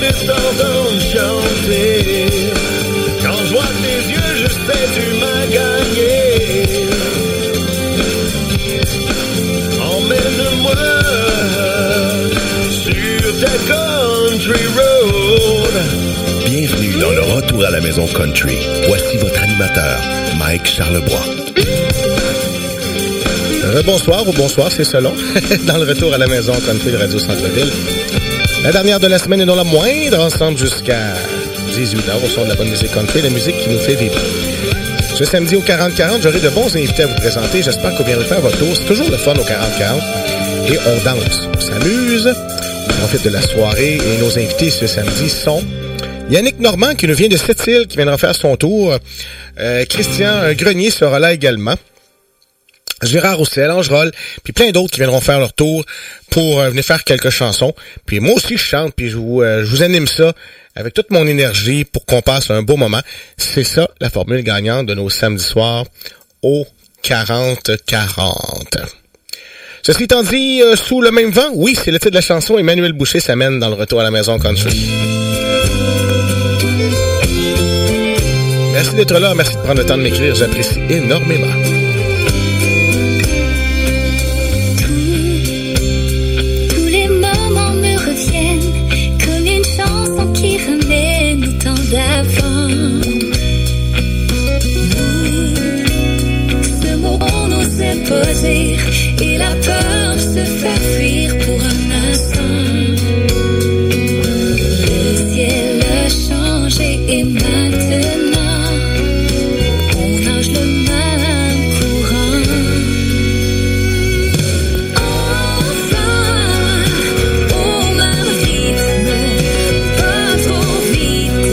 juste entendre chanter. Quand je vois tes yeux, je sais tu m'as gagné. Emmène-moi sur ta country road. Bienvenue dans le Retour à la maison country. Voici votre animateur, Mike Charlebois. Bonsoir ou bonsoir, c'est selon. Dans le Retour à la maison country de Radio Centre-Ville. La dernière de la semaine et non la moindre, ensemble jusqu'à 18h au son de la bonne musique country, la musique qui nous fait vibrer. Ce samedi au 40-40, j'aurai de bons invités à vous présenter. J'espère que vous viendrez faire votre tour. C'est toujours le fun au 40-40. Et on danse, on s'amuse, on profite de la soirée. Et nos invités ce samedi sont Yannick Normand, qui nous vient de Sept-Îles, qui viendra faire son tour. Christian Grenier sera là également. Gérard Roussel, Ange Roll, puis plein d'autres qui viendront faire leur tour pour venir faire quelques chansons. Puis moi aussi, je chante, puis je vous anime ça avec toute mon énergie pour qu'on passe un beau moment. C'est ça, la formule gagnante de nos samedis soirs au 40-40. Ceci étant dit, sous le même vent, oui, c'est le titre de la chanson. Emmanuel Boucher s'amène dans le Retour à la maison country. Merci d'être là, merci de prendre le temps de m'écrire, j'apprécie énormément. D'avant, ce mot on n'osait pas dire et la peur se fait fuir pour un instant. Le ciel a changé et maintenant on nage le même courant. Enfin, au même rythme, pas trop vite.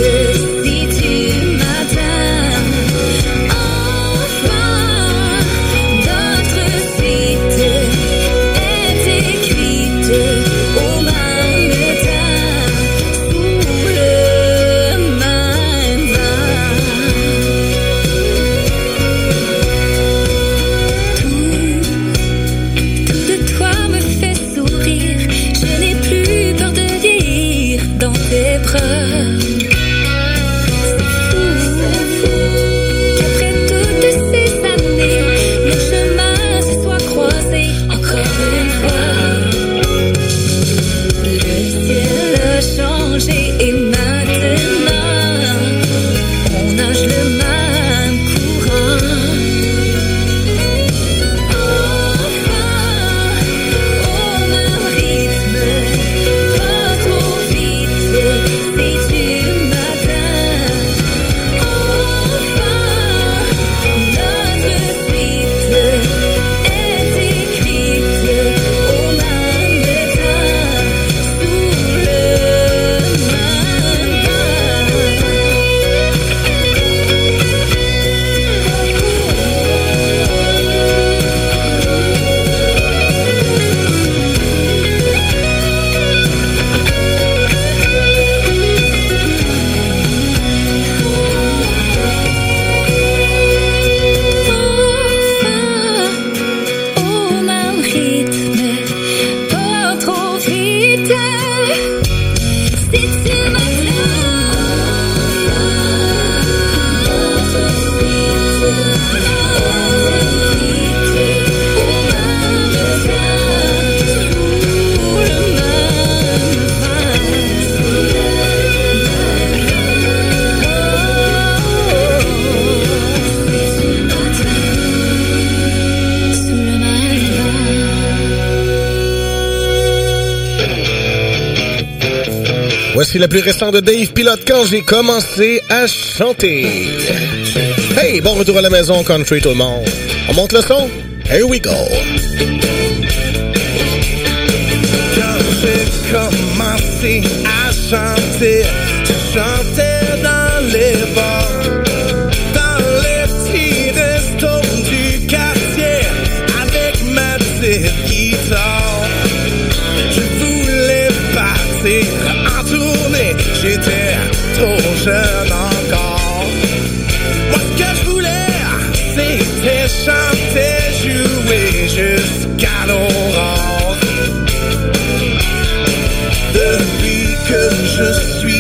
Voici la plus récente de Dave Pilote quand j'ai commencé à chanter. Hey, bon retour à la maison country tout le monde. On monte le son? Here we go. Quand j'ai commencé à chanter, je chantais dans les bars, dans les petits restos du quartier, avec ma petite guitare. Je voulais partir en tournée, j'étais trop jeune encore. Moi ce que je voulais, c'était chanter, jouer jusqu'à l'aurore. Depuis que je suis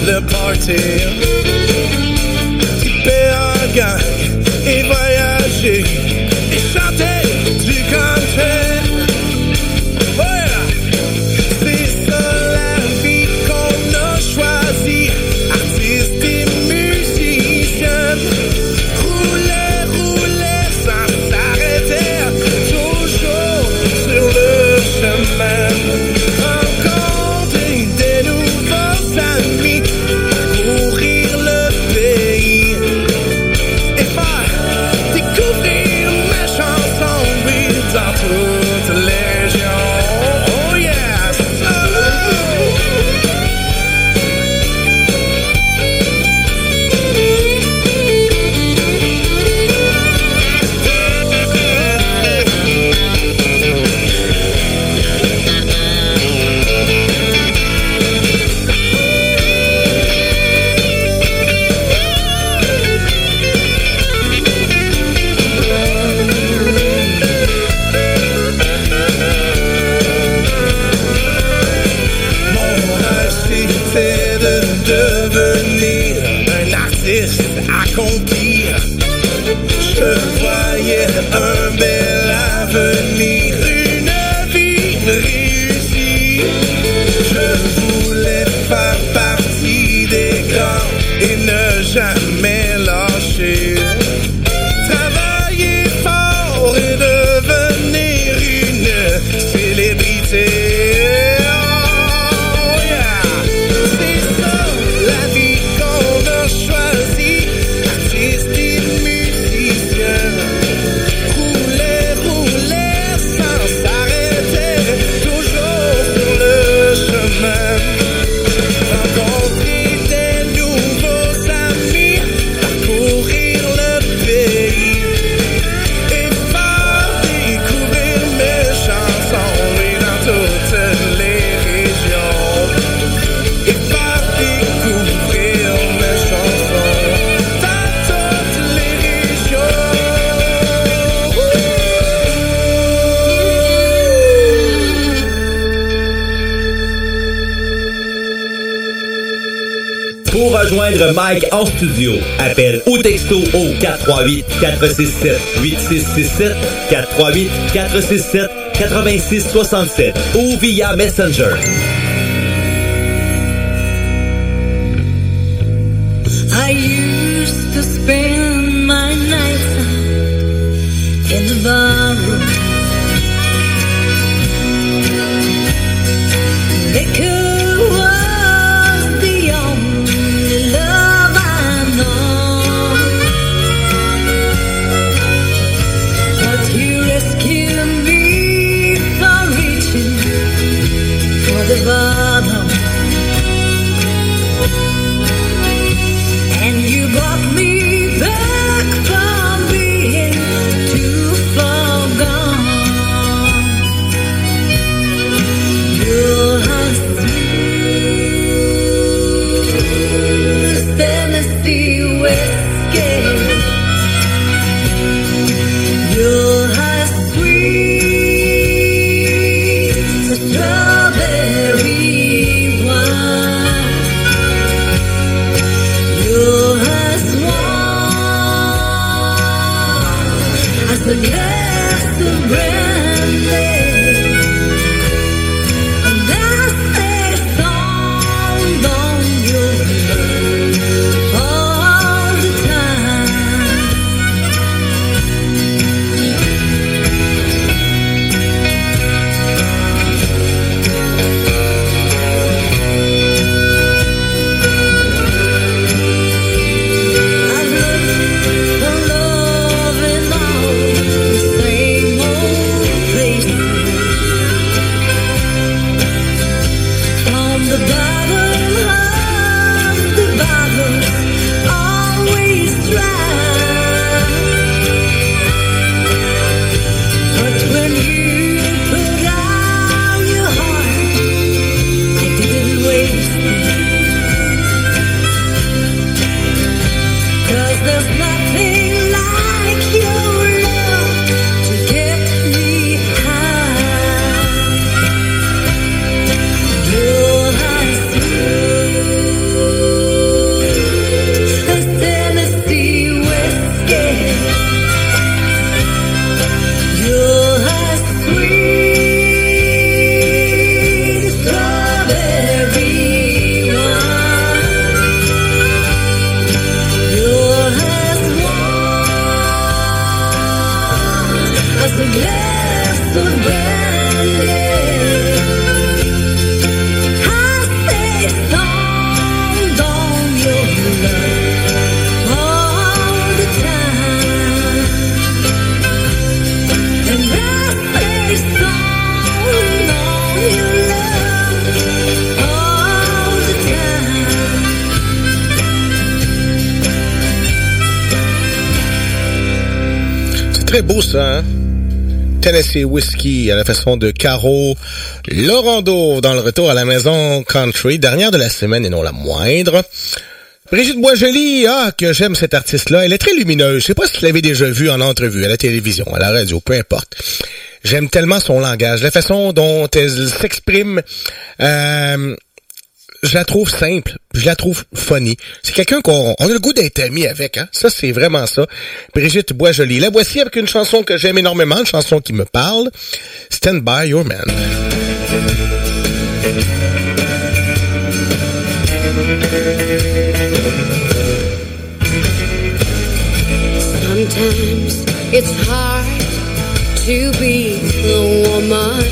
le party. Triper en gang et voyager et chanter du country. Voilà, c'est ça la vie qu'on a choisie. Artistes et musiciens, rouler sans s'arrêter, toujours sur le chemin. Rencontrer des nouveaux amis, parcourir le pays et faire découvrir mes chansons, oui, dans toutes les régions. Oh yeah, solo! Mon rêve, c'était de devenir un artiste accompli. Je voyais un bel avenir, une vie réussie. Je voulais faire partie des grands et ne jamais lâcher. Travailler fort et devenir une célébrité. Oh yeah, c'est ça la vie qu'on a choisie. Artistes et musiciens, rouler sans s'arrêter, toujours sur le chemin. Rencontrer des nouveaux amis, parcourir le pays et faire découvrir mes chansons, oui, dans toutes les régions. Et faire découvrir mes chansons dans toutes les régions. Pour rejoindre Mike en studio, appelle ou texto au 438-467-8667, 438-467-8667 ou via Messenger. I used to spend my nights out in the barroom. Liquor was the only love I know. But you rescued me from reaching for the bottom. And you brought me back from being too far gone. You're a smooth Tennessee whiskey. You're a sweet strawberry Très beau ça, hein? Tennessee Whiskey à la façon de Caro Laurando dans le retour à la maison country, dernière de la semaine et non la moindre. Brigitte Boisjoli, que j'aime cette artiste-là. Elle est très lumineuse. Je sais pas si tu l'avais déjà vue en entrevue, à la télévision, à la radio, peu importe. J'aime tellement son langage, la façon dont elle s'exprime. Je la trouve simple, je la trouve funny. C'est quelqu'un qu'on a le goût d'être ami avec, hein. Ça, c'est vraiment ça. Brigitte Boisjoli. La voici avec une chanson que j'aime énormément, une chanson qui me parle. Stand By Your Man. Sometimes it's hard to be the woman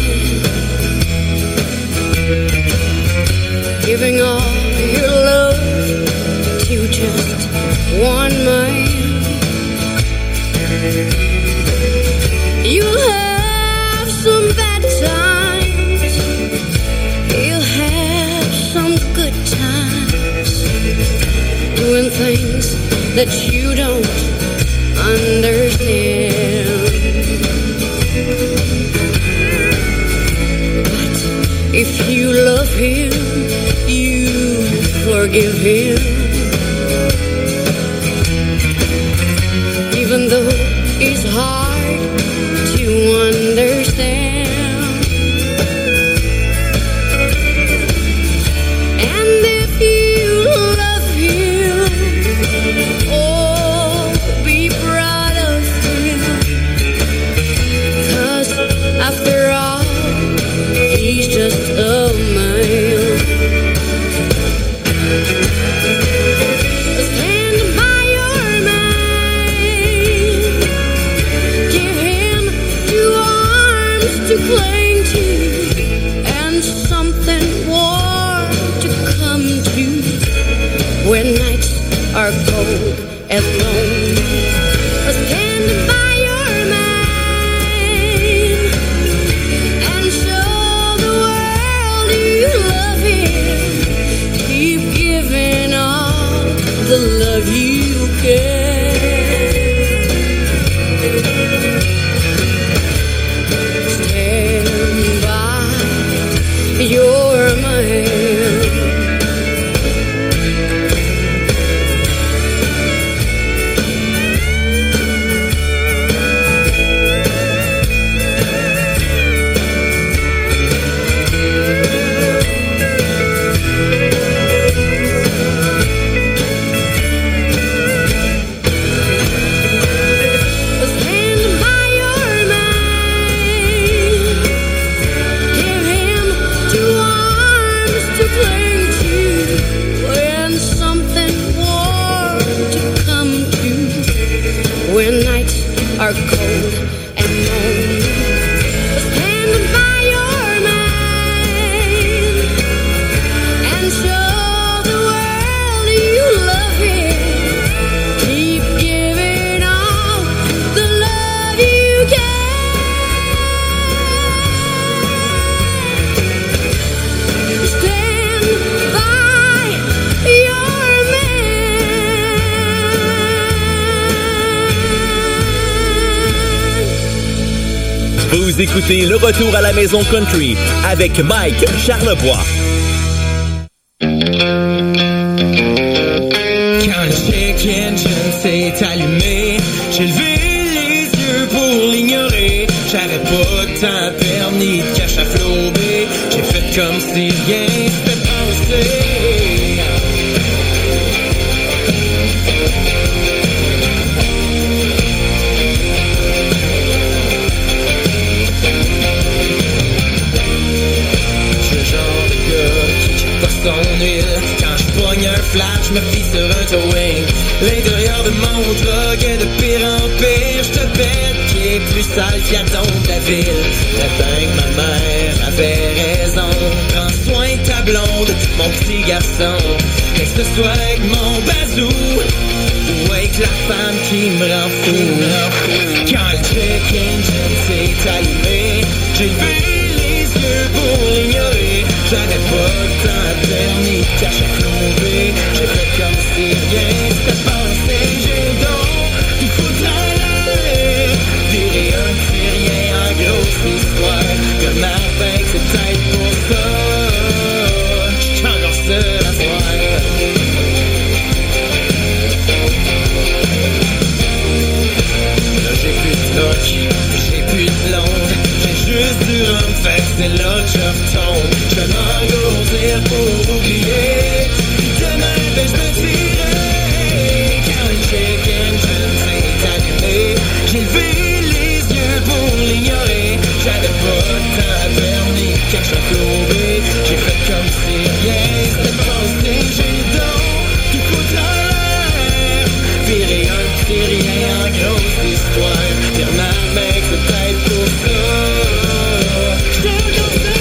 giving all your love to just one man. You'll have some bad times, you'll have some good times, doing things that you don't understand. But if you love him, you forgive him, even though it's hard to understand. And if you love him, oh, be proud of him, 'cause after all, he's just a man. Stand by your man, give him 2 arms to cling to, and something warm to come to when nights are cold and lonely. Stand by your man and show the world you love him. Keep giving all the love you can. Stand by your man. When nights are cold and lonely, stand by your man and show the world you love him. Keep giving all the love you can. Stand by your man. Vous écoutez Le Retour à la Maison Country avec Mike Charlebois. Quand le check engine s'est allumé, j'ai levé les yeux pour l'ignorer. J'avais pas de temps à perdre ni de cash à flouber. J'ai fait comme si rien s'était passé. Son huile. Quand je pogne un flash, je me fie sur un towing. L'intérieur de mon truck est de pire en pire. Je te bête qui est plus sale qu'Adon de la ville. J'attends que ma mère avait raison. Prends soin de ta blonde, mon petit garçon. Que ce soit avec mon bazou ou avec la femme qui me rend fou. Quand le check engine s'est allumé, j'ai levé les yeux pour l'ignorer. J'avais pas le temps à perdre ni de cash à plomber. J'ai fait comme si rien s'était passé. J'ai donc tout foutu à l'air. c'est là que je retombe. Je vais m'engourdir pour oublier. Demain, ben je me dirai. Quand le check engine s'est allumé, j'ai levé les yeux pour l'ignorer. J'avais pas de temps à perdre ni de cash à flouer. J'ai fait comme si rien s'était passé. J'ai donc tout foutu en l'air. Virer un petit rien en grosse histoire. Dire ma mec, c'est peut-être pour ça. J'te regarde ça.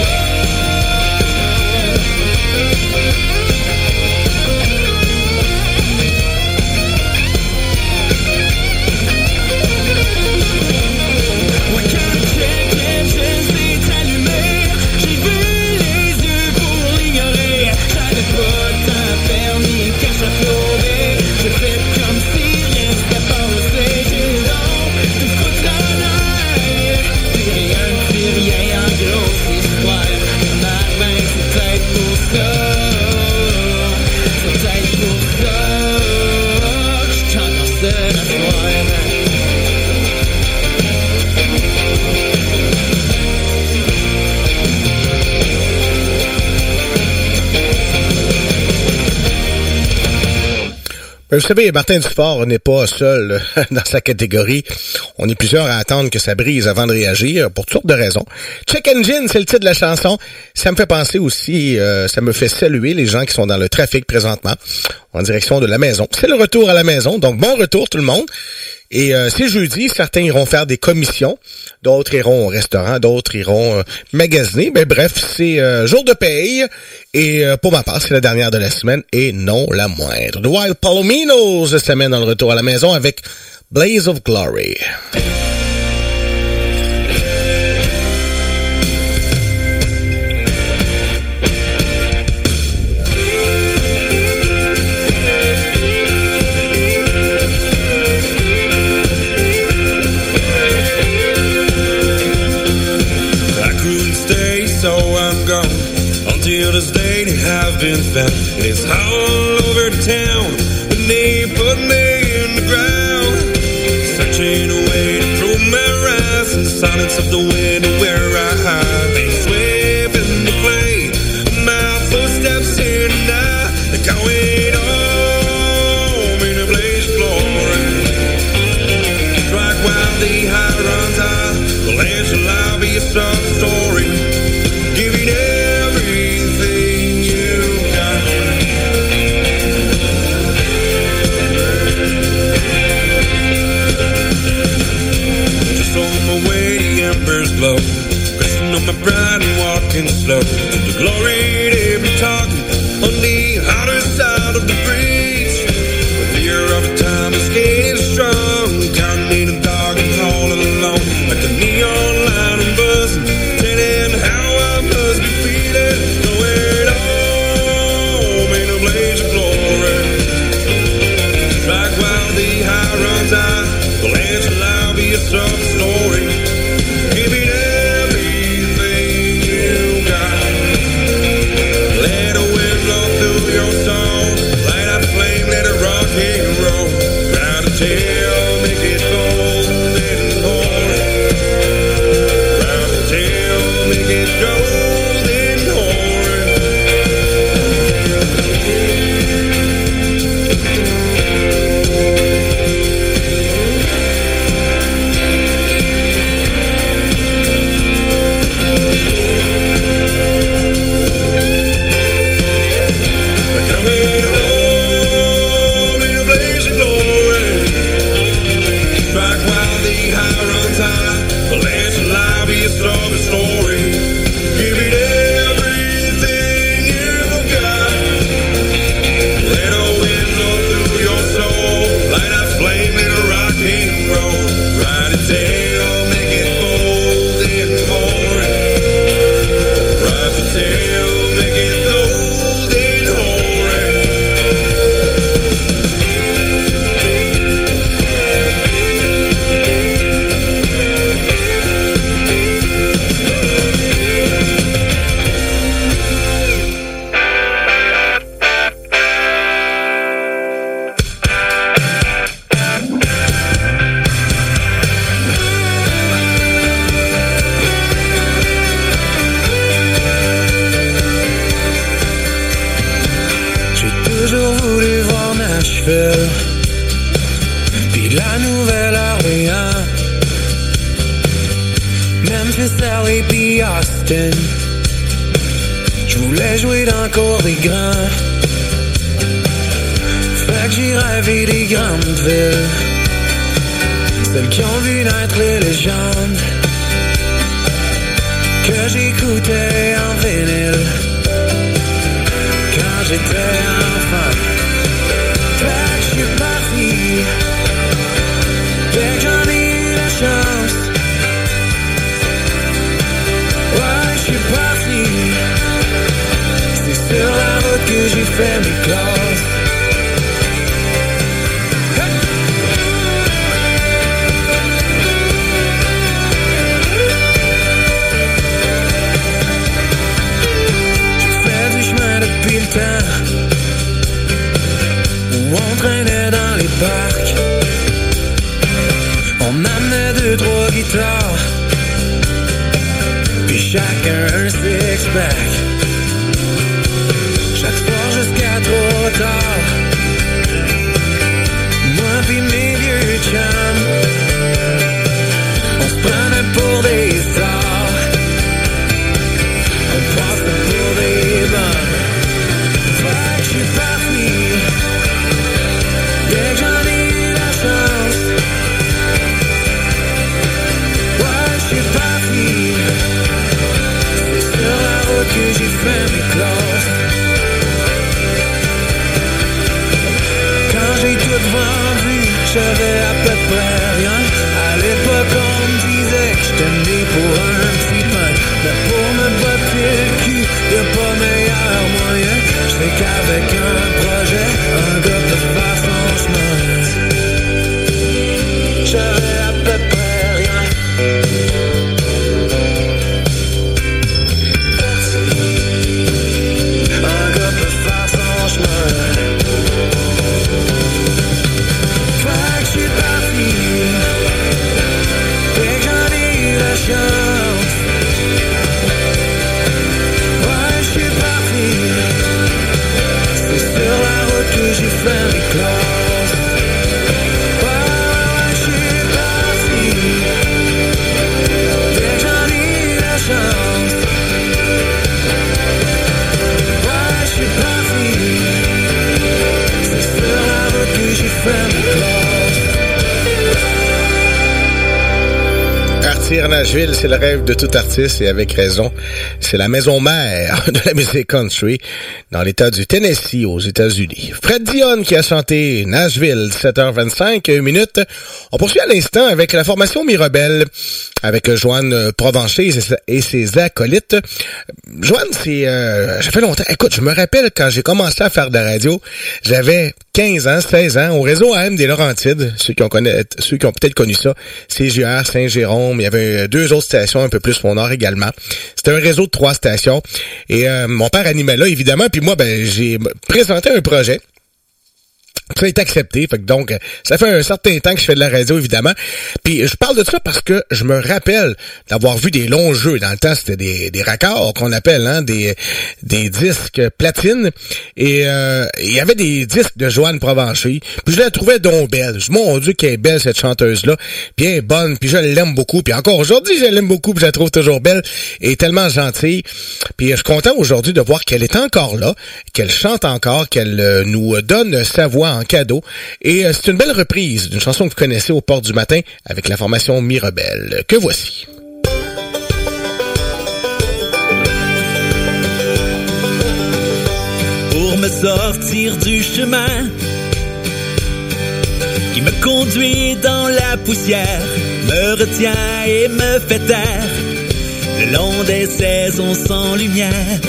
Vous savez, Martin Dufort n'est pas seul dans sa catégorie. On est plusieurs à attendre que ça brise avant de réagir, pour toutes sortes de raisons. Check Engine, c'est le titre de la chanson. Ça me fait penser aussi, ça me fait saluer les gens qui sont dans le trafic présentement, en direction de la maison. C'est le retour à la maison, donc bon retour tout le monde. Et c'est jeudi, certains iront faire des commissions, d'autres iront au restaurant, d'autres iront magasiner. Mais bref, c'est jour de paye. Et pour ma part, c'est la dernière de la semaine et non la moindre. The Wild Palominos cette semaine dans le retour à la maison avec Blaze of Glory. Until this day they have been found. It's all over town when they put me in the ground. Searching away to prove my rise in the silence of the wind where I hide. They sweep in the clay, my footsteps in the night. They're going home in a blaze of glory. Strike while the high runs high. The land shall lie be a soft story. Giving everything you got. Just on my way, the embers glow. Resting on my pride and walking slow to the glory they've been talking on the outer side of the breach. The fear of the time is getting strong. Counting in the dark and all alone, like a neon line and buzzing, telling how I must be feeling. Going home in a blaze of glory. Strike while the high runs high. The land shall lie be a soft story. Giving everything you got. Let the wind blow through your soul. Light that flame, let it rock and roll. Proud to tell, make it golden holy. Proud to tell, make it golden holy. Nashville, puis la Nouvelle-Orléans, Memphis, LA, puis Austin. J'voulais jouer dans le cours des grands. Fait que j'ai rêvé des grandes villes, celles qui ont vu naître les légendes que j'écoutais en vinyle quand j'étais enfant. Fait que j'suis parti dès que j'en ai eu la chance. Ouais, j'suis parti, c'est sur la route que j'ai fait mes classes. Depuis le temps où on traînait dans les parcs, on amenait 2-3 guitares, puis chacun un six-pack. Chaque soir jusqu'à trop tard, moi pis mes vieux chums, on se prenait pour des stars, on passait pour des bums. J'suis parti dès que j'en ai eu la chance. Ouais, j'suis parti, c'est sur la route que j'ai fait mes classes. Quand j'ai tout vendu, j'avais à peu près rien. À l'époque on me disait que j'étais né pour un petit pain, mais pour me botter le cul, y'a pas meilleur moyen. J'sais qu'avec un projet, un gars peut faire son chemin. J'avais à peu près rien. Un gars peut faire son chemin. Fait que j'suis parti dès que j'en ai eu la chance. Ouais, j'suis parti, sur la route que j'ai fait mes classes. Ouais, j'suis parti dès que j'en ai eu la chance. Ouais, j'suis parti, c'est sur la route que j'ai fait mes classes. Partir à Nashville, c'est le rêve de tout artiste et avec raison. C'est la maison mère de la musique country dans l'État du Tennessee aux États-Unis. Fred Dionne qui a chanté Nashville, 7h25 minutes. On poursuit à l'instant avec la formation Mirabel, avec Joanne Provencher et ses acolytes. Joanne, ça fait longtemps. Écoute, je me rappelle quand j'ai commencé à faire de la radio, j'avais 15 ans, 16 ans, au réseau AM des Laurentides, ceux qui ont peut-être connu ça, CGR, Saint-Jérôme, il y avait 2 autres stations un peu plus au nord également. C'était un réseau de 3 stations. Et mon père animait là, évidemment, puis moi, j'ai présenté un projet. Ça a été accepté. Fait que donc, ça fait un certain temps que je fais de la radio, évidemment. Puis je parle de ça parce que je me rappelle d'avoir vu des longs jeux. Dans le temps, c'était des raccords qu'on appelle, hein, des disques platine. Et il y avait des disques de Joanne Provencher. Puis je la trouvais donc belle. Mon Dieu, qu'elle est belle, cette chanteuse-là. Puis elle est bonne, puis je l'aime beaucoup. Puis encore aujourd'hui, je l'aime beaucoup, puis je la trouve toujours belle et tellement gentille. Puis je suis content aujourd'hui de voir qu'elle est encore là, qu'elle chante encore, qu'elle nous donne sa voix en cadeau. Et c'est une belle reprise d'une chanson que vous connaissez aux portes du matin avec la formation Mirabel, que voici. Pour me sortir du chemin qui me conduit dans la poussière, me retient et me fait taire le long des saisons sans lumière.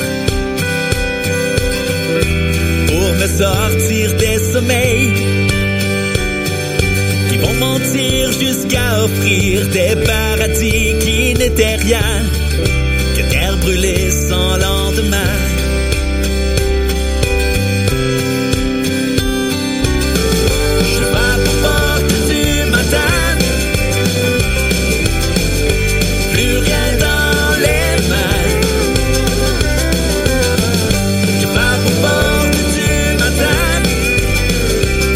Pour me sortir des sommeils qui vont mentir jusqu'à offrir des paradis qui n'étaient rien que terre brûlée sans lendemain. Je frappe aux portes du matin, plus rien dans les mains. Je frappe aux portes du matin,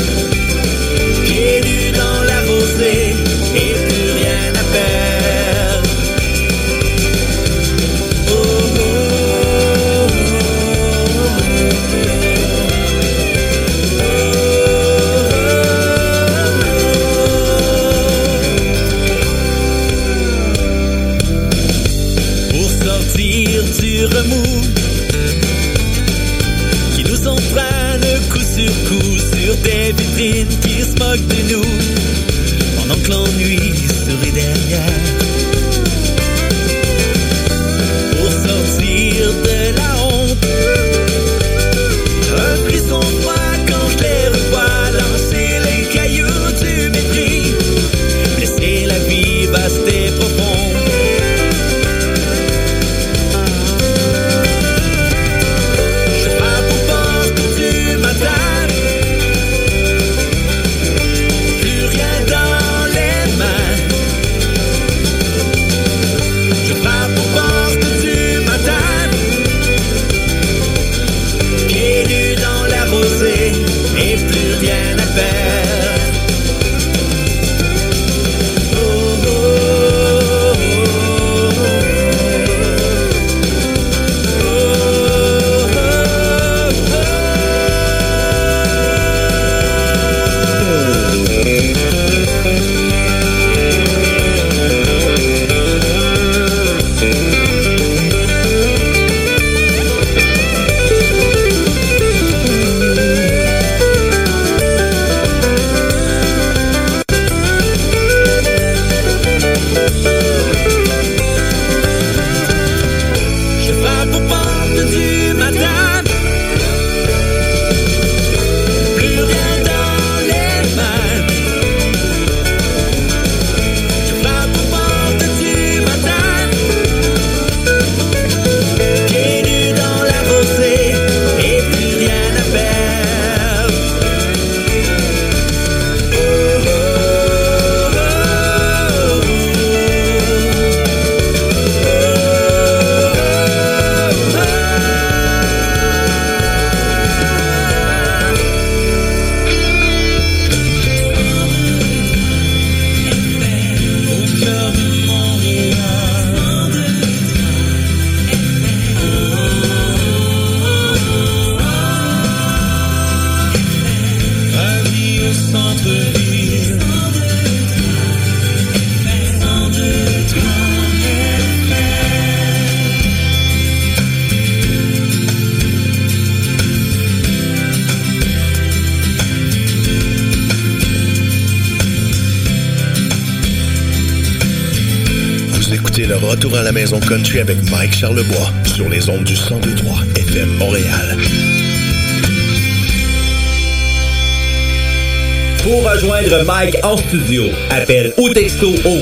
du remous qui nous entraînent coup sur coup sur des vitrines qui se moquent de nous pendant que l'ennui sourit derrière. Pour sortir de la honte, un frisson froid quand je les revois lancer les cailloux du mépris, laisser la vie vaste et profonde. Je frappe aux portes du matin, plus rien dans les mains. Je frappe aux portes du matin, pieds nus dans la rosée et plus rien à faire. Oh, oh, oh, je frappe aux portes du matin, plus rien dans les mains. Je frappe aux portes du matin, pieds nus dans la rosée et plus rien à faire. Oh, oh, amis au centre-ville. Vous écoutez le Retour à la maison country avec Mike Charlebois sur les ondes du 102.3 FM Montréal. Pour rejoindre Mike en studio, appelle ou texto au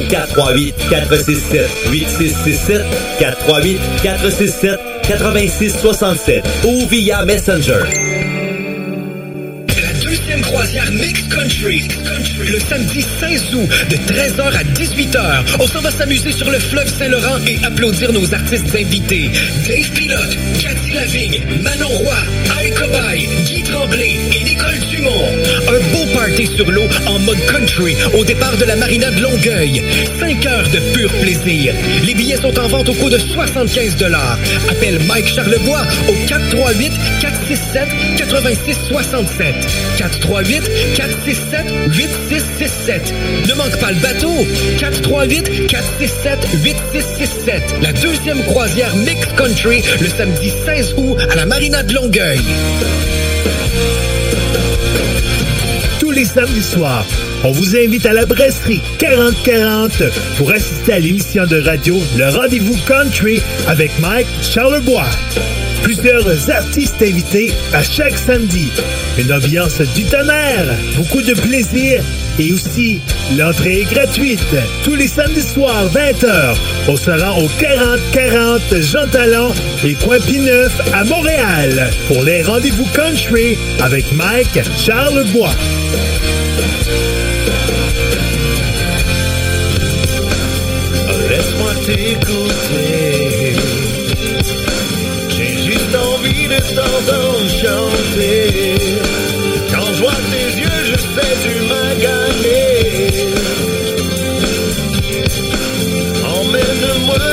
438-467-8667, 438-467-8667 ou via Messenger. La deuxième croisière Mix Country. Le samedi 16 août, de 13h à 18h, on s'en va s'amuser sur le fleuve Saint-Laurent et applaudir nos artistes invités. Dave Pilote, Cathy Lavigne, Manon Roy, Al Cobaye, Guy Tremblay et Nicole Dumont. Un beau party sur l'eau en mode country au départ de la marina de Longueuil. 5 heures de pur plaisir. Les billets sont en vente au coût de 75$. Appelle Mike Charlebois au 438-467-8667. 438-467-8667. Ne manque pas le bateau. 438-467-8667. La deuxième croisière Mix Country le samedi 16 août à la marina de Longueuil. Tous les samedis soirs, on vous invite à la brasserie 4040 pour assister à l'émission de radio Le Rendez-vous Country avec Mike Charlebois. Plusieurs artistes invités à chaque samedi. Une ambiance du tonnerre, beaucoup de plaisir et aussi l'entrée est gratuite. Tous les samedis soirs, 20h, on se rend au 4040 Jean Talon et Coin Pineuf à Montréal pour les Rendez-vous Country avec Mike Charlebois. Laisse-moi t'écouter. J'ai juste envie de t'entendre chanter. Quand je vois tes yeux, je sais tu m'as gagné. Emmène-moi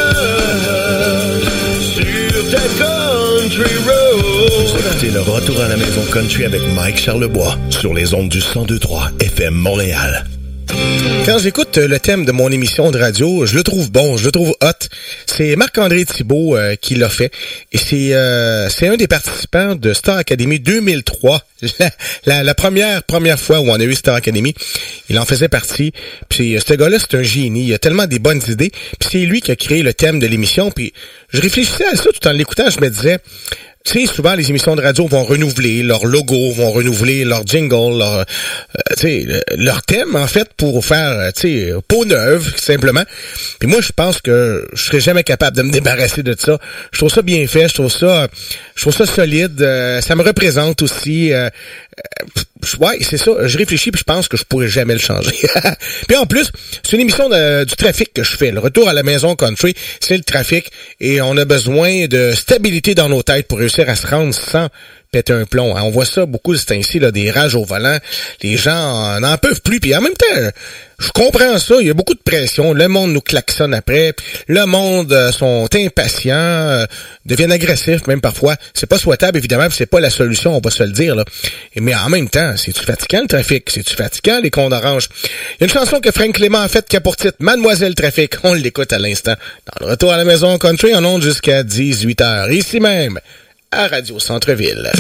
sur ta country road. Vous écoutez le Retour à la maison country avec Mike Charlebois sur les ondes du 102.3 FM Montréal. Quand j'écoute le thème de mon émission de radio, je le trouve bon, je le trouve hot. C'est Marc-André Thibault qui l'a fait. Et c'est un des participants de Star Academy 2003. La première fois où on a eu Star Academy. Il en faisait partie. Puis ce gars-là, c'est un génie. Il a tellement des bonnes idées. Puis c'est lui qui a créé le thème de l'émission. Puis je réfléchissais à ça tout en l'écoutant. Je me disais... Tu sais, souvent, les émissions de radio vont renouveler leur logo, vont renouveler leur jingle, leur thème, en fait, pour faire, peau neuve, simplement. Puis moi, je pense que je serais jamais capable de me débarrasser de ça. Je trouve ça bien fait, je trouve ça solide. Ça me représente aussi. Ouais, c'est ça. Je réfléchis puis je pense que je pourrais jamais le changer. Puis en plus, c'est une émission du trafic que je fais. Le retour à la maison country, c'est le trafic et on a besoin de stabilité dans nos têtes pour réussir à se rendre sans péter un plomb. On voit ça beaucoup de ce temps-ci, là, des rages au volant. Les gens n'en peuvent plus. Puis en même temps, je comprends ça. Il y a beaucoup de pression. Le monde nous klaxonne après. Le monde sont impatients, deviennent agressifs même parfois. C'est pas souhaitable, évidemment. C'est pas la solution, on va se le dire, là. Mais en même temps, c'est-tu fatigant le trafic? C'est-tu fatigant les cons d'orange? Il y a une chanson que Frank Clément a faite qui a pour titre Mademoiselle Trafic. On l'écoute à l'instant. Dans le retour à la maison country, on onde jusqu'à 18h. Ici même, à Radio Centre-Ville.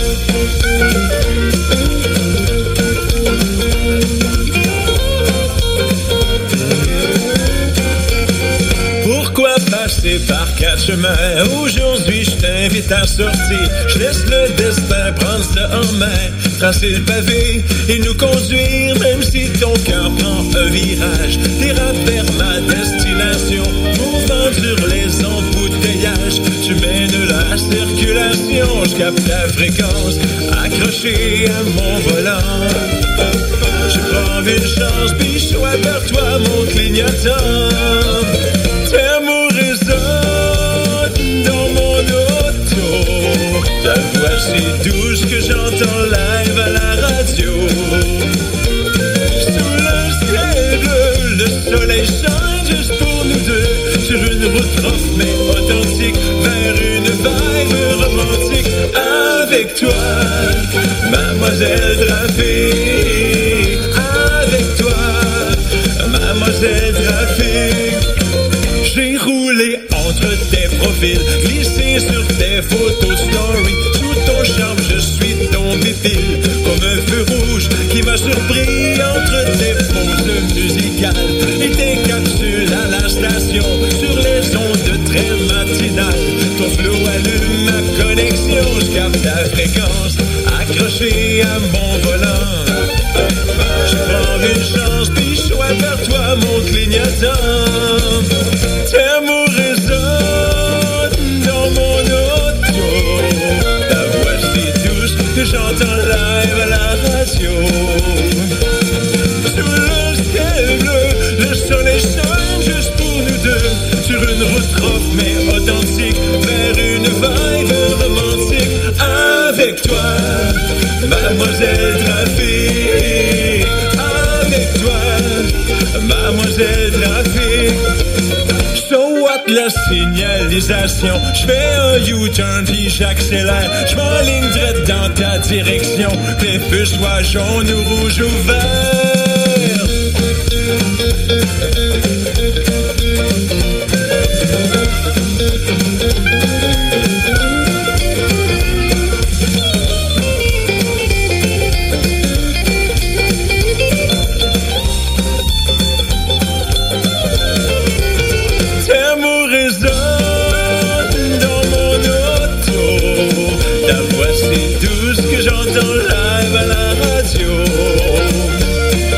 Pourquoi passer par quatre chemins? Aujourd'hui, je t'invite à sortir. Je laisse le destin prendre ça en main, tracer le pavé et nous conduire, même si ton cœur prend un virage. Dérape vers ma destination, mouvant sur les embouteillages. Tu mènes la circulation, je capte la fréquence, accroché à mon volant. Je prends une chance, puis je vois vers toi mon clignotant. Tes mots résonnent dans mon auto. Ta voix si douce que j'entends live à la radio. Sous le ciel bleu, le soleil shine juste pour nous deux. Sur une route rough mais authentique, vers une vibe romantique. Avec toi, Mademoiselle Trafic. Avec toi, Mademoiselle Trafic. J'ai roulé entre tes profils, glissé sur tes photos story. Sous ton charme, je suis tombé pile, comme un feu rouge qui m'a surpris entre tes pauses musicales et tes capsules à la station. Sur les ondes très matinales, ton flow allume ma connexion. Je capte la fréquence, accroché à mon volant. Je prends une chance, puis je vois vers toi mon clignotant. Tes mots résonnent dans mon auto. Ta voix si douce que j'entends live à la radio. Sous le ciel bleu, le soleil shine juste pour nous deux. Sur une route rough mais authentique, vers une vibe romantique. Avec toi, Mademoiselle Trafic. Avec toi, Mademoiselle Trafic. So what la signalisation? Je fais un U-turn puis j'accélère. Je m'enligne direct dans ta direction. Que les feux soient jaunes ou rouges ou verts. J'entends live à la radio.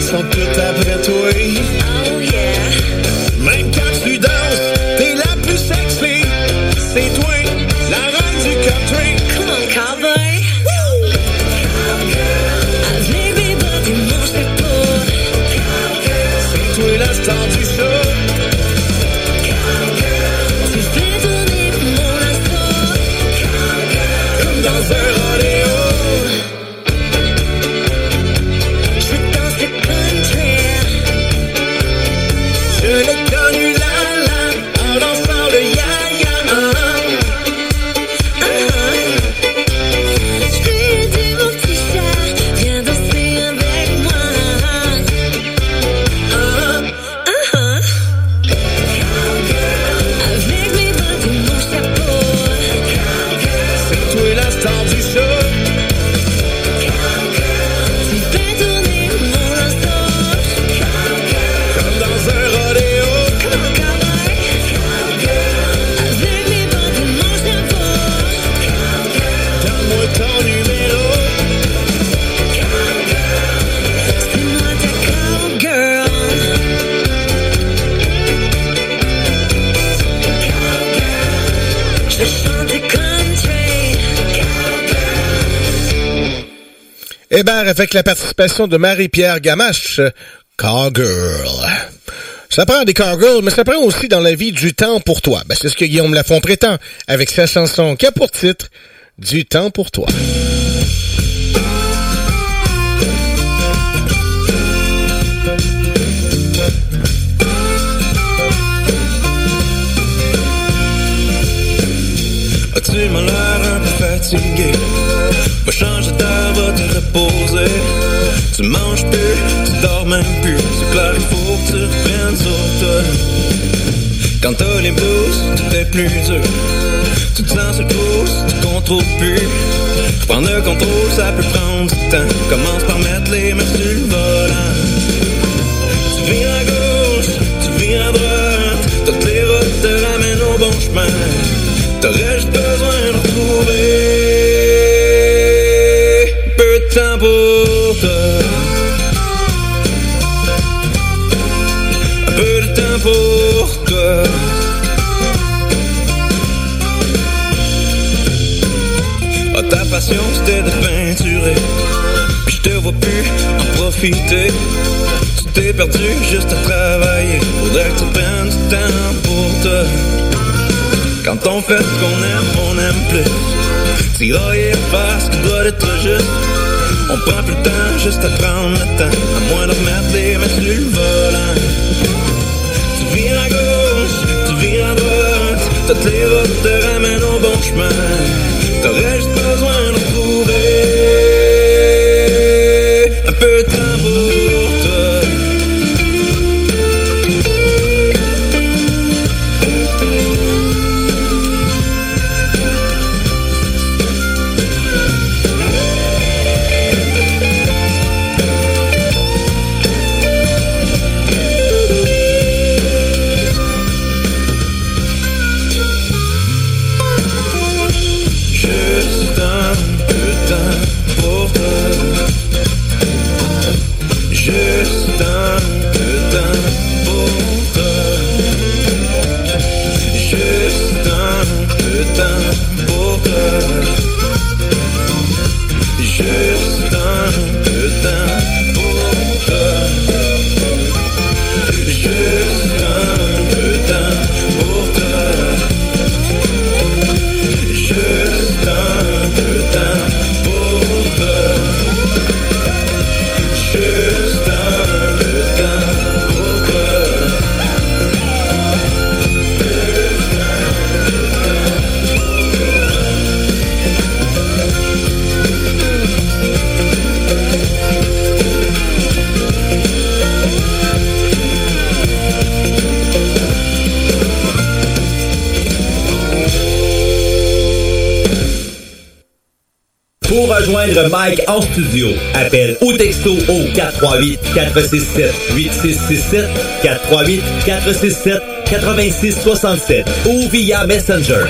sont toutes après toi. Oh yeah. Même quand tu danses, t'es la plus sexy. C'est toi, la reine du country. Come on, cowboy. Avec mes bottes et mon chapeau. C'est toi la star du show. Tu fais tourner mon lasso. Comme dans un rodéo. Je danse le country. Je l'ai connu la en dansant le ya-ya. Je lui dis mon petit chat, viens danser avec moi. Avec mes bottes et mon chapeau. C'est toi la star du show. Tu fais tourner mon lasso. Comme dans un rodéo. Come on, cowboy. Avec mes bottes et mon chapeau. Donne-moi ton numéro. C'est moi ta cowgirl. Je chante du country. Hébert avec la participation de Marie-Pierre Gamache, Cowgirl. Ça prend des cowgirls, mais ça prend aussi dans la vie du temps pour toi. Ben, c'est ce que Guillaume Lafont prétend avec sa chanson qui a pour titre Du temps pour toi. As-tu m'as l'air un peu fatigué? Va changer d'air, va te reposer. Tu manges plus, tu dors même plus. C'est clair, il faut que tu reprennes sur toi. Quand t'as les blues, tout est plus dur. Tu te sens sur le pouce, tu contrôles plus. Reprendre le contrôle, ça peut prendre du temps. Commence par mettre les mains sur le volant. Tu vires à gauche, tu vires à droite. Toutes les routes te ramènent au bon chemin. T'aurais juste besoin de retrouver un peu de temps pour toi. Un peu de temps pour toi. Ah, ta passion c'était de peinturer. Puis je te vois plus en profiter. Tu t'es perdu juste à travailler. Faudrait que tu prennes du temps pour toi. Quand on fait ce qu'on aime plus. Tirailler faire ce qui doit être juste. On prend plus le temps juste à prendre le temps. À moins de remettre les mains sur le volant. Tu vires à gauche, tu vires à droite. Toutes les routes te ramènent au bon chemin. T'aurais juste besoin de retrouver un peu de temps pour toi. Pour rejoindre Mike en studio, appelle ou texto au 438-467-8667, 438-467-8667 ou via Messenger.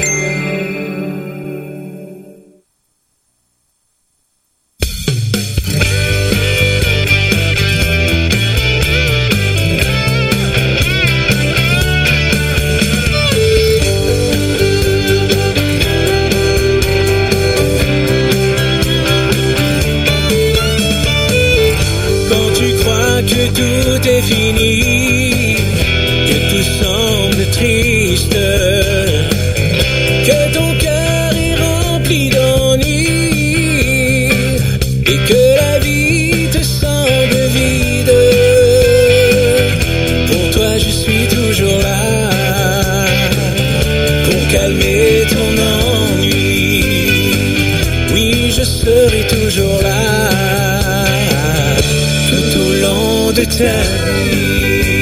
crois que tout est fini, que tout semble triste, que ton cœur est rempli d'ennui et que la vie te semble vide, pour toi je suis toujours là pour calmer ton ennui. Oui, je serai toujours là tout au long de ta vie.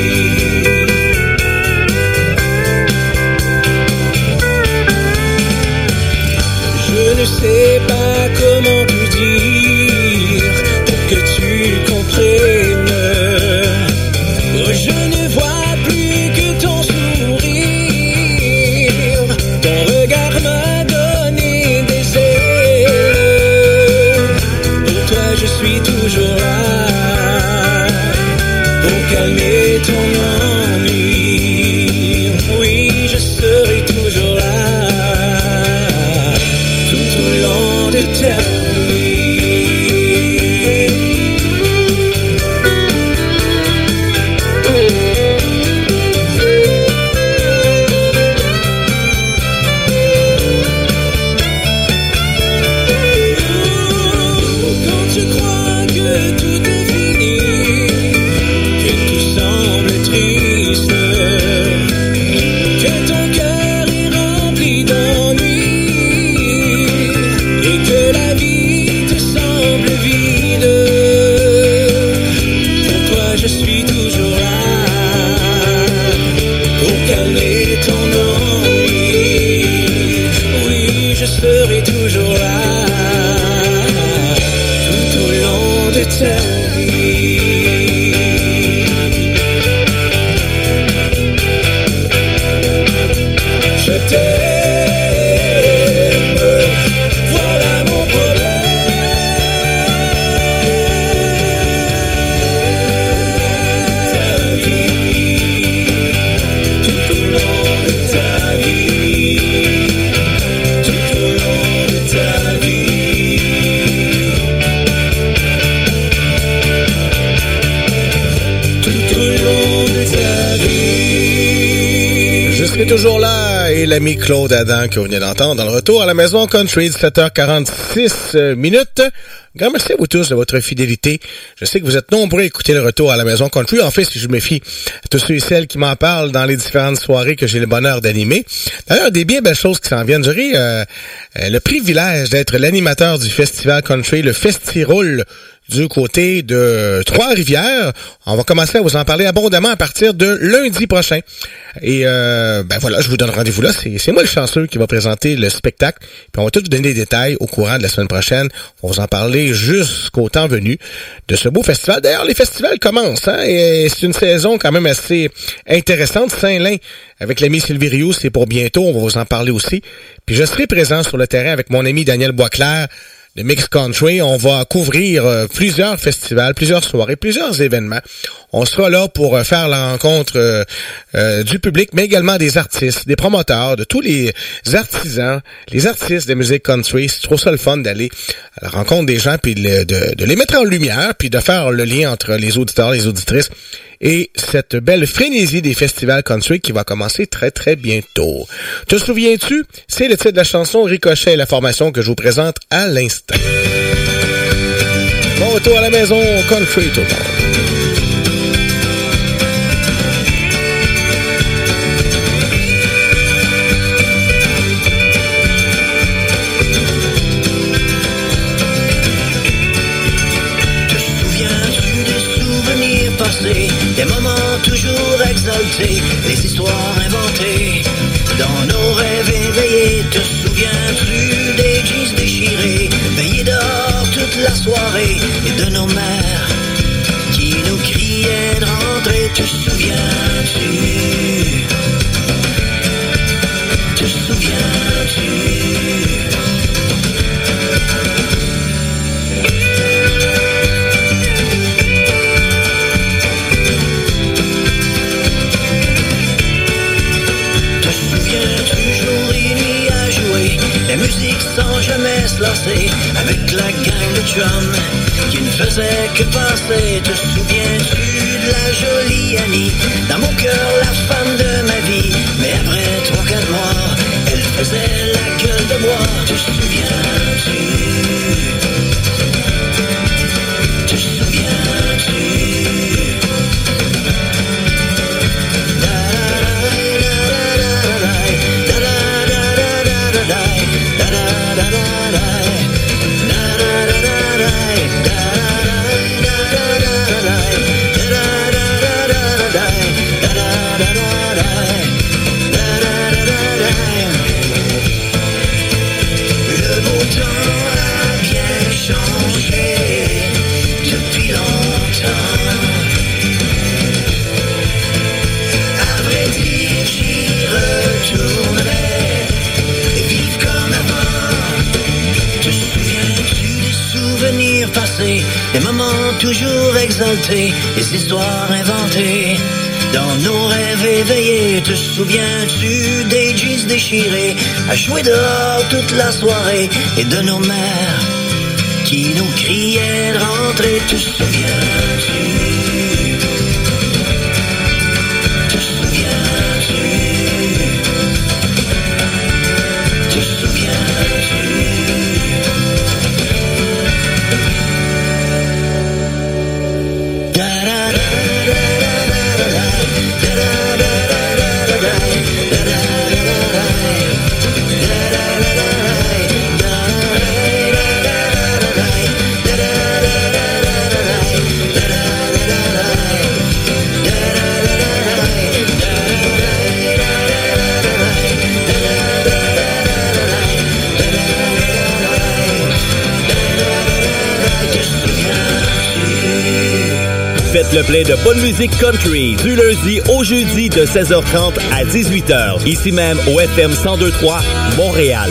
Je ne sais pas comment te dire pour que tu comprennes. Oh, je ne vois plus que ton sourire, ton regard m'a donné des ailes. Pour toi je suis toujours là pour calmer ton ennui. Oui, je serai toujours là tout au long de ta vie. Quand tu crois que tout est fini, que tout semble triste, que ton cœur est rempli d'ennui et que la vie te semble vide, pour toi je suis toujours là pour calmer ton ennui. Oui, je serai toujours là tout au long de ta vie. Je t'aime, voilà mon problème. Ta vie, tout au long de ta vie, tout au long de ta vie, tout au long de ta vie. Je serai toujours là, et l'ami Claude Adam que vous venez d'entendre dans le retour à la maison country, 17h46 minutes. Grand merci à vous tous de votre fidélité. Je sais que vous êtes nombreux à écouter le retour à la maison country. En fait, si je me fie à tous ceux et celles qui m'en parlent dans les différentes soirées que j'ai le bonheur d'animer. D'ailleurs, des bien belles choses qui s'en viennent. J'aurai le privilège d'être l'animateur du festival country, le Festiroule, du côté de Trois-Rivières. On va commencer à vous en parler abondamment à partir de lundi prochain. Et ben voilà, je vous donne rendez-vous là. C'est moi le chanceux qui va présenter le spectacle. Puis on va tout vous donner des détails au courant de la semaine prochaine. On va vous en parler jusqu'au temps venu de ce beau festival. D'ailleurs, les festivals commencent, hein, et c'est une saison quand même assez intéressante. Saint-Lin, avec l'ami Sylvie Rioux, c'est pour bientôt. On va vous en parler aussi. Puis je serai présent sur le terrain avec mon ami Daniel Boisclair de Mix Country. On va couvrir plusieurs festivals, plusieurs soirées, plusieurs événements. On sera là pour faire la rencontre du public, mais également des artistes, des promoteurs, de tous les artisans, les artistes de musique country. C'est trop ça le fun d'aller à la rencontre des gens, puis de les mettre en lumière, puis de faire le lien entre les auditeurs, les auditrices, et cette belle frénésie des festivals country qui va commencer très très bientôt. Te souviens-tu? C'est le titre de la chanson Ricochet et la formation que je vous présente à l'instant. Bon retour à la maison country tout le monde. Des moments toujours exaltés, des histoires inventées dans nos rêves éveillés. Te souviens-tu des jeans déchirés, veillés dehors toute la soirée, et de nos mères qui nous criaient de rentrer? Te souviens-tu? Te souviens-tu? La musique sans jamais se lasser, avec la gang de chums qui ne faisait que passer. Te souviens-tu de la jolie Annie? Dans mon cœur, la femme de ma vie. Mais après 3-4 mois, elle faisait la gueule de bois. Te souviens-tu? Te souviens-tu? Des moments toujours exaltés, des histoires inventées dans nos rêves éveillés. Te souviens-tu des jeans déchirés, à jouer dehors toute la soirée, et de nos mères qui nous criaient de rentrer? Te souviens-tu? Te souviens-tu? Te souviens-tu? Faites le plein de bonne musique country du lundi au jeudi de 16h30 à 18h. Ici même au FM 102.3 Montréal.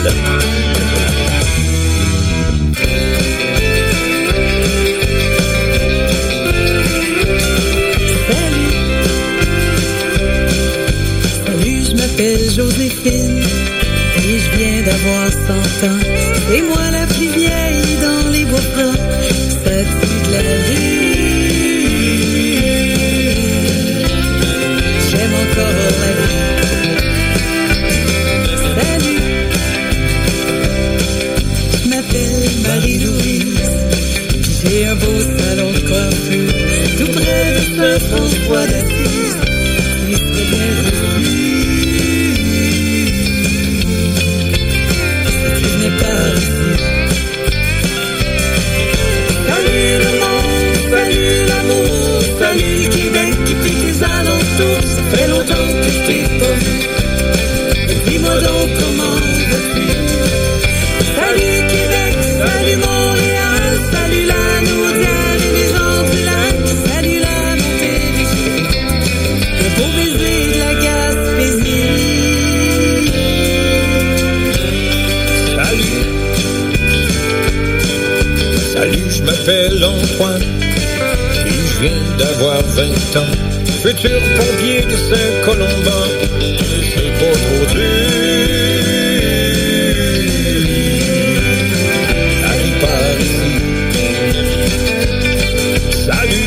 Salut, je m'appelle Joséphine et je viens d'avoir 100 ans. C'est moi la plus vieille dans les bois francs. Ça dit de la vie. J'aime encore la vie. Salut, je m'appelle Marie-Louise. J'ai un beau salon de coiffure tout près de Saint-François d'Assise. Il serait bien reçu si tu venais par ici. Salut le monde, salut l'amour, salut le Québec et puis les alentours. Ça fait longtemps que je t'ai pas vu. Dis-moi donc comment vas-tu? Salut Québec, salut Montréal, salut la Naudière et les gens du lac, salut la Montérégie, le beau baiser de la Gaspésie. Salut, salut, je m'appelle Antoine et je viens d'avoir 20 ans. Futur pompier de Saint-Colomban, c'est pas trop dur. Allez par ici. Salut,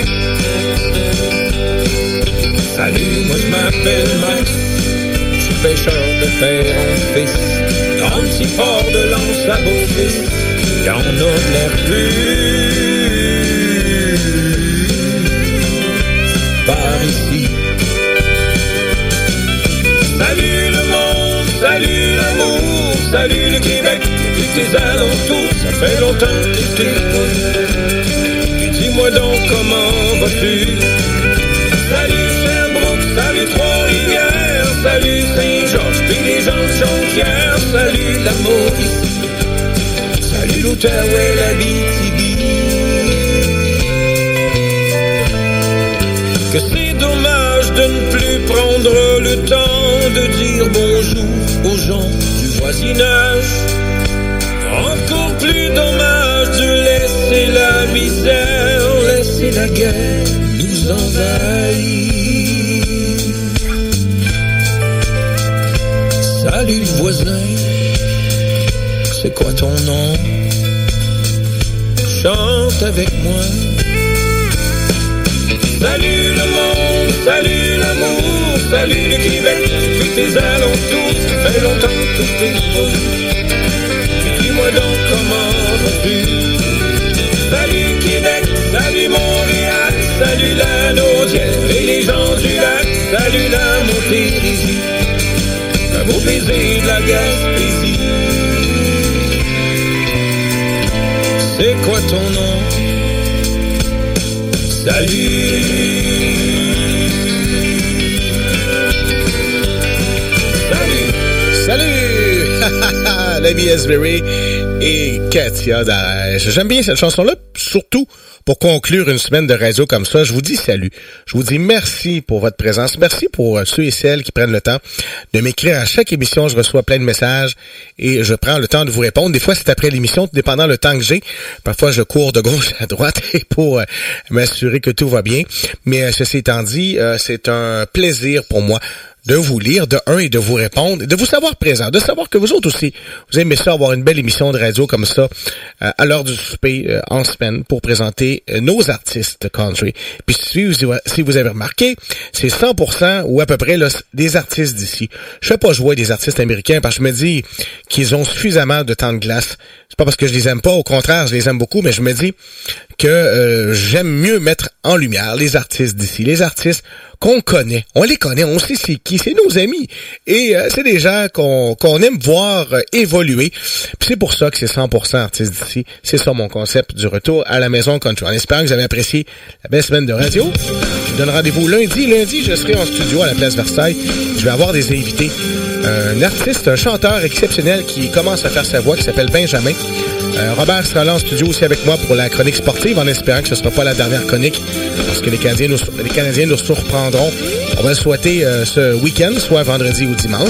salut, moi je m'appelle Max, je suis pêcheur de père en fils, dans le petit port de Lens à Beaufils, y en a de l'air pur. Par ici. Salut le monde, salut l'amour, salut le Québec et tes alentours. Ça fait longtemps que je t'ai pas vu. Et dis-moi donc comment vas-tu? Salut Sherbrooke, salut Trois-Rivières, salut Saint-Georges, puis les gens de Jonquière. Salut la Mauricie, salut l'Outaouais, la BTB. Que c'est dommage de ne plus prendre le temps de dire bonjour aux gens du voisinage. Encore plus dommage de laisser la misère, laisser la guerre nous envahir. Salut voisin, c'est quoi ton nom? Chante avec moi. salut l'amour, salut le Québec, puis tes alentours, ça fait longtemps que t'es pas vu. Dis-moi donc comment vas-tu? Salut Québec, salut Montréal, salut la Naudière et les gens du lac, salut la Montérégie, un beau baiser de la Gaspésie. C'est quoi ton nom? Salut. Salut! L'ami Esberry et Katia Darèche. J'aime bien cette chanson-là, surtout pour conclure une semaine de radio comme ça. Je vous dis salut. Je vous dis merci pour votre présence. Merci pour ceux et celles qui prennent le temps de m'écrire à chaque émission. Je reçois plein de messages et je prends le temps de vous répondre. Des fois, c'est après l'émission, dépendant le temps que j'ai. Parfois, je cours de gauche à droite pour m'assurer que tout va bien. Mais ceci étant dit, c'est un plaisir pour moi de vous lire, de un, et de vous répondre, et de vous savoir présent, de savoir que vous autres aussi, vous aimez ça, avoir une belle émission de radio comme ça, à l'heure du souper, en semaine, pour présenter nos artistes country. Puis si vous avez remarqué, c'est 100% ou à peu près là, des artistes d'ici. Je fais pas jouer des artistes américains parce que je me dis qu'ils ont suffisamment de temps de glace. C'est pas parce que je les aime pas, au contraire, je les aime beaucoup, mais je me dis que j'aime mieux mettre en lumière les artistes d'ici, les artistes qu'on connaît. On les connaît, on sait c'est qui, c'est nos amis. Et c'est des gens qu'on aime voir évoluer. Puis c'est pour ça que c'est 100% artistes d'ici. C'est ça mon concept du retour à la maison country. En espérant que vous avez apprécié la belle semaine de radio. Je vous donne rendez-vous lundi. Lundi, je serai en studio à la Place Versailles. Je vais avoir des invités. Un artiste, un chanteur exceptionnel qui commence à faire sa voix, qui s'appelle Benjamin. Robert sera là en studio aussi avec moi pour la chronique sportive, en espérant que ce ne sera pas la dernière chronique, parce que les Canadiens nous surprendront. On va le souhaiter ce week-end, soit vendredi ou dimanche.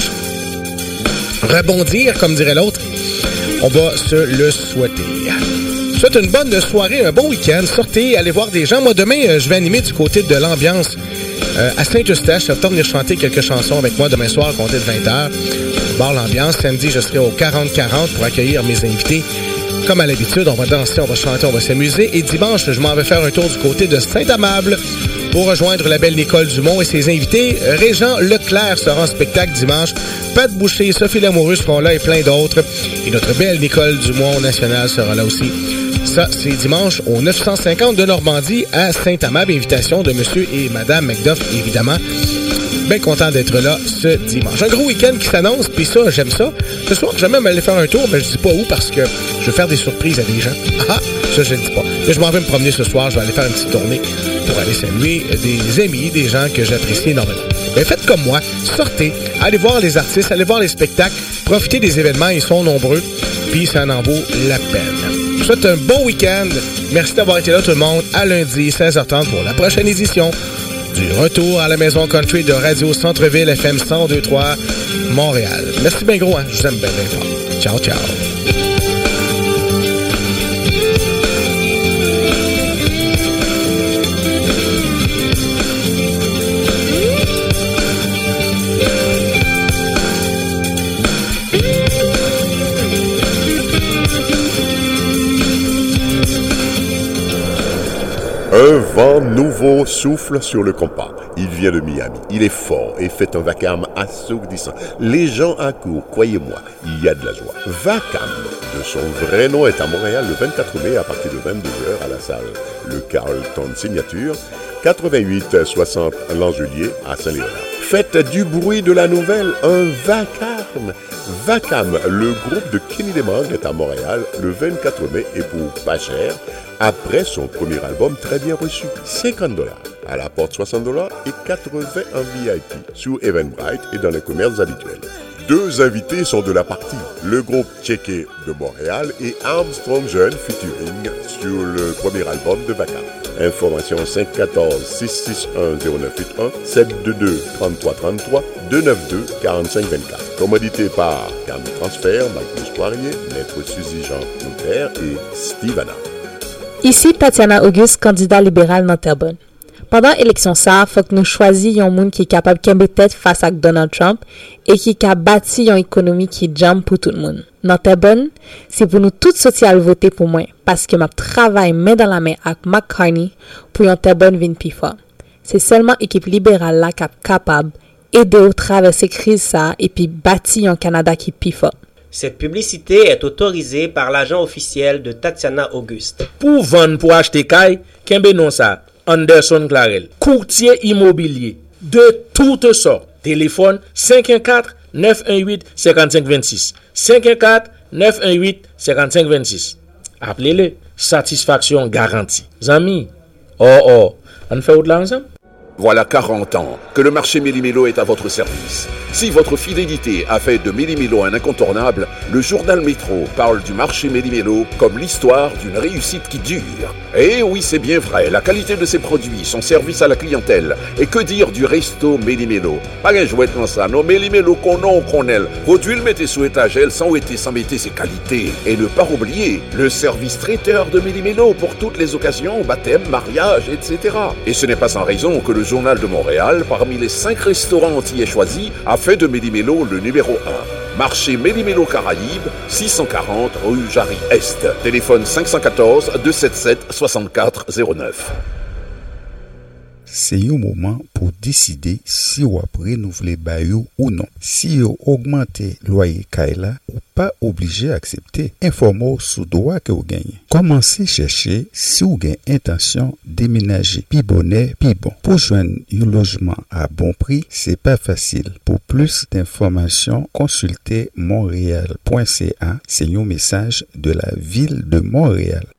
Rebondir, comme dirait l'autre, on va se le souhaiter. Je souhaite une bonne soirée, un bon week-end. Sortez, allez voir des gens. Moi, demain, je vais animer du côté de l'ambiance à Saint-Eustache. Je vais venir chanter quelques chansons avec moi demain soir à compter de 20h. Bar l'ambiance. Samedi, je serai au 40-40 pour accueillir mes invités. Comme à l'habitude, on va danser, on va chanter, on va s'amuser. Et dimanche, je m'en vais faire un tour du côté de Saint-Amable pour rejoindre la belle Nicole Dumont et ses invités. Régent Leclerc sera en spectacle dimanche. Pat Boucher, Sophie Lamoureux seront là et plein d'autres. Et notre belle Nicole Dumont nationale sera là aussi. Ça, c'est dimanche au 950 de Normandie à Saint-Amable. Invitation de monsieur et madame McDuff, évidemment. Bien content d'être là ce dimanche. Un gros week-end qui s'annonce, puis ça, j'aime ça. Ce soir, je vais même aller faire un tour, mais je dis pas où parce que je veux faire des surprises à des gens. Ah, ça, je ne dis pas. Mais je m'en vais me promener ce soir, je vais aller faire une petite tournée pour aller saluer des amis, des gens que j'apprécie énormément. Bien, faites comme moi, sortez, allez voir les artistes, allez voir les spectacles, profitez des événements, ils sont nombreux, puis ça en vaut la peine. Je vous souhaite un bon week-end. Merci d'avoir été là tout le monde. À lundi, 16h30 pour la prochaine édition du retour à la maison country de Radio Centre-Ville FM 102.3 Montréal. Merci bien gros, hein? Je vous aime bien fort. Ciao, ciao. Un vent nouveau souffle sur le compas. Il vient de Miami. Il est fort et fait un vacarme assourdissant. Les gens accourent, croyez-moi, il y a de la joie. Vacam, de son vrai nom, est à Montréal le 24 mai à partir de 22h à la salle Le Carlton Signature, 88-60 Langelier à Saint-Léonard. Faites du bruit de la nouvelle, un vacarme. Vacam, le groupe de Kenny Demang est à Montréal le 24 mai et pour pas cher, après son premier album très bien reçu, $50. À la porte $60 et 80 en VIP sur Eventbrite et dans les commerces habituels. Deux invités sont de la partie, le groupe Tchéké de Montréal et Armstrong Jeune featuring sur le premier album de Vacam. Information 514-661-0981, 722-3333, 292-4524. Commodité par Cam Transfert, Magnus Poirier, Maître Suzy Jean Counter et Steve Anna. Ici Tatiana Auguste, candidat libéral dans Terrebonne. Pendant l'élection ça, il faut que nous choisissions un monde qui est capable de camper tête face à Donald Trump et qui a bâti une économie qui est jam pour tout le monde. Dans Terrebonne, c'est pour nous toutes sortir à voter pour moi parce que je travaille main dans la main avec Mark Carney pour un Terrebonne vin plus fort. C'est seulement équipe libérale là qui est capable d'aider au traverser crise ça et puis bâtir un Canada qui plus fort. Cette publicité est autorisée par l'agent officiel de Tatiana Auguste. Pour vendre, pour acheter caille, kembe non ça, Anderson Clarel, courtier immobilier de toutes sortes. Téléphone 514-918-5526. 514-918-5526. Appelez-le. Satisfaction garantie. Amis, on fait autre là ensemble? Voilà 40 ans que le marché Méli-Mélo est à votre service. Si votre fidélité a fait de Méli-Mélo un incontournable, le journal Métro parle du marché Méli-Mélo comme l'histoire d'une réussite qui dure. Et oui, c'est bien vrai, la qualité de ses produits, son service à la clientèle. Et que dire du resto Méli-Mélo? Pas un jouet comme ça, non, Méli-Mélo qu'on aime. Produit le mettez sous étagère sans mettre ses qualités. Et ne pas oublier le service traiteur de Méli-Mélo pour toutes les occasions, baptême, mariage, etc. Et ce n'est pas sans raison que le Journal de Montréal, parmi les 5 restaurants antillais choisis, a fait de Méli-Mélo le numéro 1. Marché Méli-Mélo Caraïbes, 640 rue Jarry-Est. Téléphone 514-277-6409. C'est un moment pour décider si vous renouveler bayou ou non. Si vous augmentez loyer Kaila ou pas obligé d'accepter, informez-vous sur le droit que vous gagnez. Commencez à chercher si vous avez intention de déménager. Pi bonnet, pi bon. Pour joindre un logement à bon prix, c'est pas facile. Pour plus d'informations, consultez montréal.ca. C'est un message de la ville de Montréal.